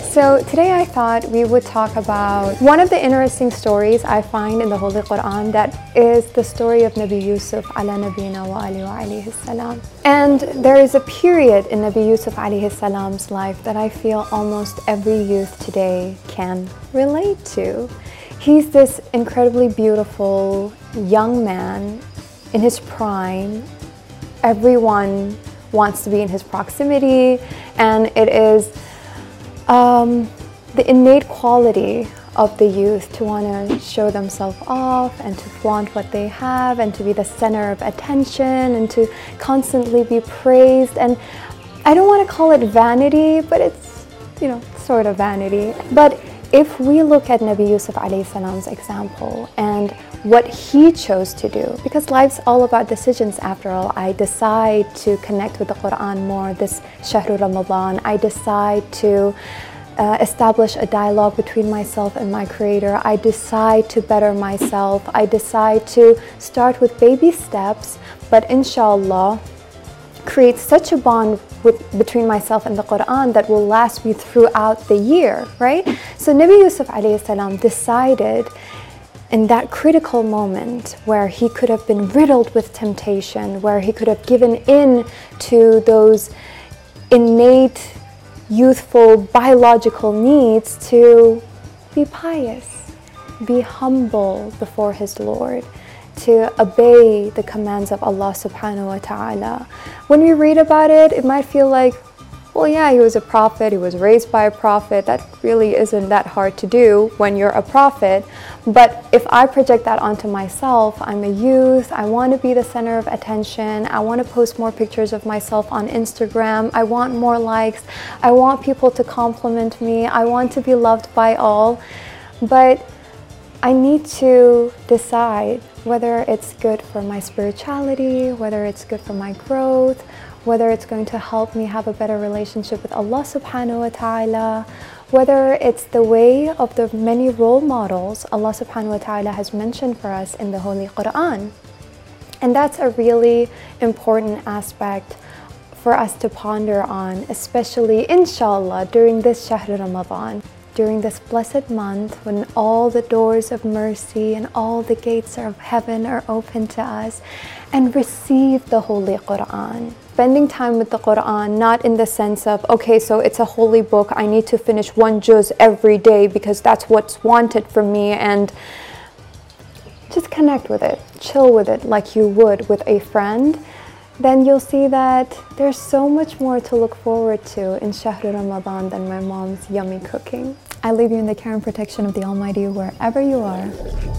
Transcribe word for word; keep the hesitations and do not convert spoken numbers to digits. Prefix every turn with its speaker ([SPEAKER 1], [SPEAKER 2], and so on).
[SPEAKER 1] So today I thought we would talk about one of the interesting stories I find in the Holy Quran, that is the story of Nabi Yusuf ala nabina wa ali wa alayhi salam. And there is a period in Nabi Yusuf alayhi salam's life that I feel almost every youth today can relate to. He's this incredibly beautiful young man in his prime. Everyone wants to be in his proximity, and it is um, the innate quality of the youth to want to show themselves off and to flaunt what they have and to be the center of attention and to constantly be praised. And I don't want to call it vanity, but it's, you know, sort of vanity. But if we look at Nabi Yusuf alayhi salam's example and what he chose to do, because life's all about decisions after all. I decide to connect with the Quran more this Shahru Ramadan. I decide to uh, establish a dialogue between myself and my Creator. I decide to better myself. I decide to start with baby steps, but inshallah create such a bond with, between myself and the Quran that will last me throughout the year, right? So Nabi Yusuf alayhi salam decided in that critical moment where he could have been riddled with temptation, where he could have given in to those innate, youthful, biological needs, to be pious, be humble before his Lord, to obey the commands of Allah subhanahu wa ta'ala. When we read about it, it might feel like, well, yeah, he was a prophet, he was raised by a prophet. That really isn't that hard to do when you're a prophet. But if I project that onto myself, I'm a youth, I want to be the center of attention, I want to post more pictures of myself on Instagram, I want more likes, I want people to compliment me, I want to be loved by all. But I need to decide whether it's good for my spirituality, whether it's good for my growth, whether it's going to help me have a better relationship with Allah subhanahu wa ta'ala, whether it's the way of the many role models Allah subhanahu wa ta'ala has mentioned for us in the Holy Quran. And that's a really important aspect for us to ponder on, especially inshallah during this Shahr Ramadan. During this blessed month when all the doors of mercy and all the gates of heaven are open to us, and receive the Holy Quran. Spending time with the Quran, not in the sense of, okay, so it's a holy book, I need to finish one juz every day because that's what's wanted from me, and just connect with it, chill with it like you would with a friend. Then you'll see that there's so much more to look forward to in Shahr Ramadan than my mom's yummy cooking. I leave you in the care and protection of the Almighty wherever you are.